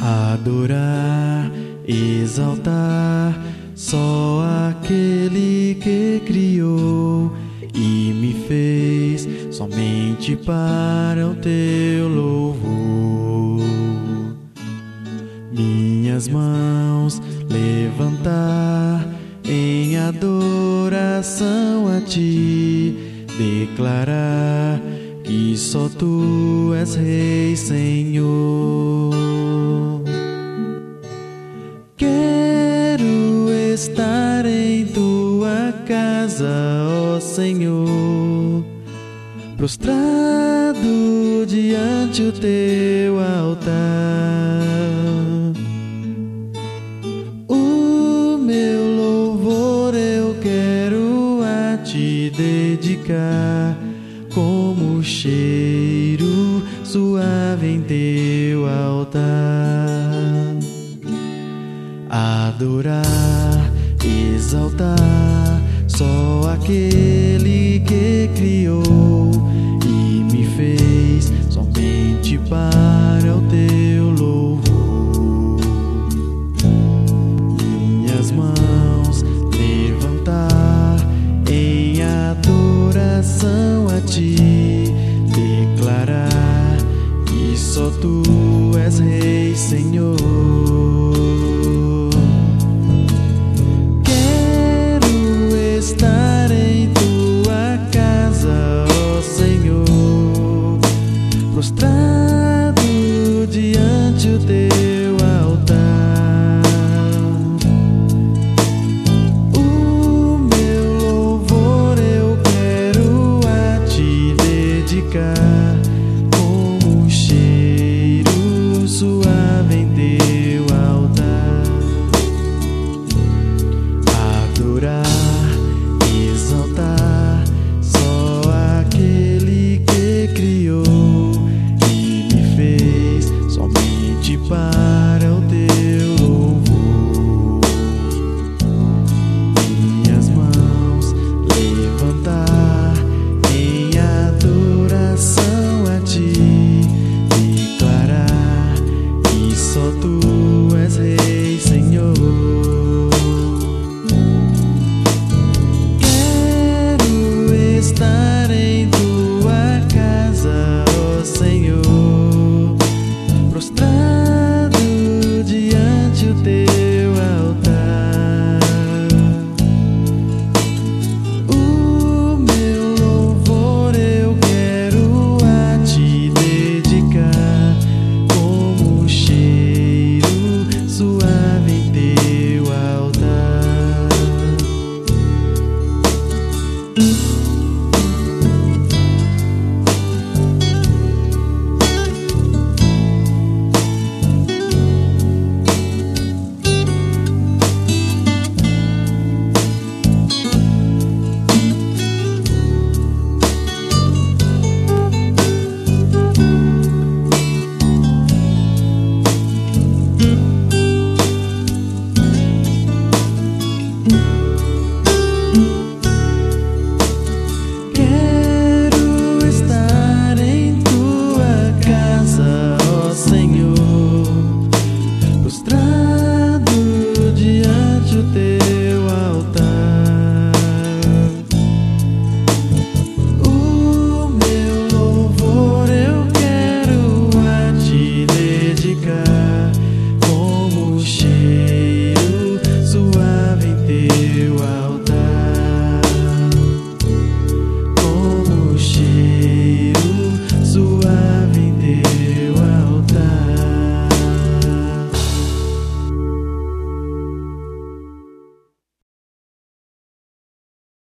Adorar, exaltar só aquele que criou e me fez somente para o teu louvor. Minhas mãos levantar em adoração a ti, declarar que só tu és Rei, Senhor. Quero estar em tua casa, ó Senhor, prostrado diante o teu altar. O meu louvor eu quero a te dedicar, como cheiro suave em teu altar. Adorar, exaltar só aquele que criou e me fez somente para o teu louvor. Minhas mãos levantar em adoração a ti, declarar que só tu és Rei, Senhor.